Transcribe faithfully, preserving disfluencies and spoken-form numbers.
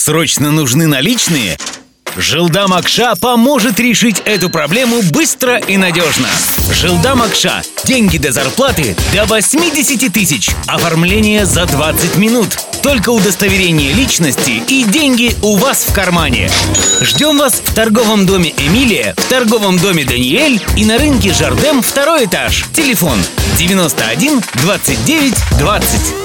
Срочно нужны наличные? Жилдам Акша поможет решить эту проблему быстро и надежно. Жилдам Акша. Деньги до зарплаты до восемьдесят тысяч. Оформление за двадцать минут. Только удостоверение личности и деньги у вас в кармане. Ждем вас в торговом доме «Эмилия», в торговом доме «Даниэль» и на рынке «Жардем» второй этаж. Телефон девяносто один двадцать девять двадцать.